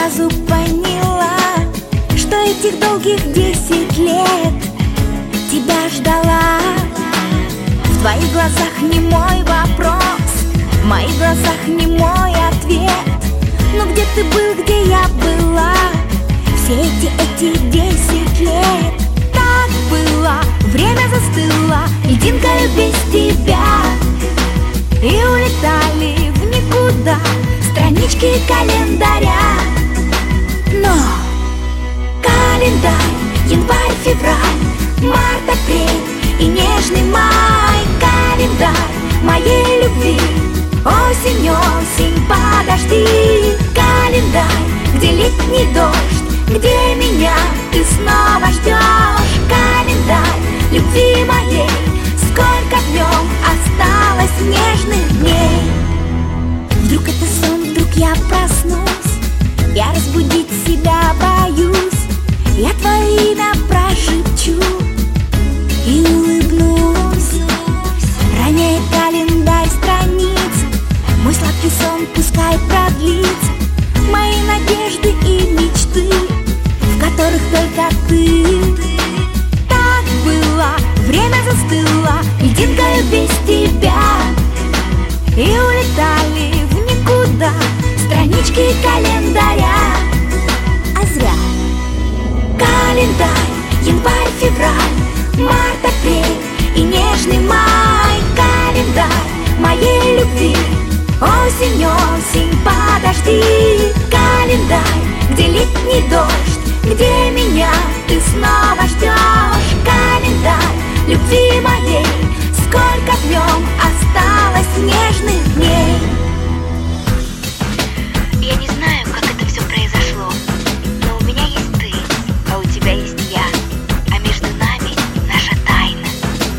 сразу поняла, что этих долгих 10 лет тебя ждала. В твоих глазах не мой вопрос, в моих глазах не мой ответ. Но где ты был, где я была все эти 10 лет? Так было, время застыло льдинкою без тебя, и улетали в никуда странички календаря. Но календарь, январь, февраль, март, апрель и нежный май. Календарь моей любви, осень, осень, подожди. Календарь, где летний дождь, где меня ты снова ждешь. Календарь любви моей, сколько в нем осталось нежных дней. Вдруг это сон, вдруг я проснусь, я разбудить себя боюсь. Я твое имя прошепчу и улыбнусь. Роняет календарь страниц, мой сладкий сон пускай продлится. Мои надежды и мечты, в которых только ты. Так было, время застыло льдинкою без тебя, и улетали в никуда странички календаря. А зря. Календарь, январь, февраль, март, апрель и нежный май. Календарь моей любви, осень, осень, подожди. Календарь, где летний дождь, где меня ты снова ждешь. Календарь любви моей, сколько в нем осталось нежных дней. Я не знаю, как это все произошло, но у меня есть ты, а у тебя есть я, а между нами наша тайна.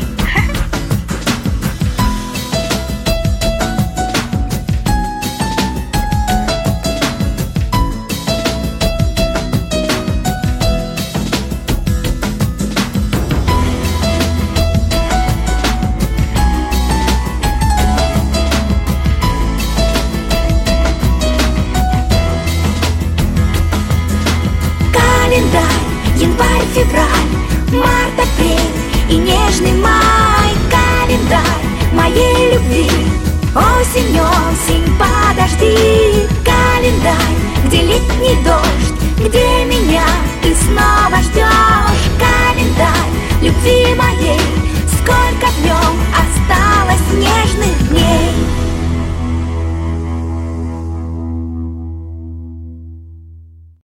Календарь, январь, февраль, март, апрель и нежный май. Календарь моей любви, осень, осень, подожди. Календарь, где летний дождь, где меня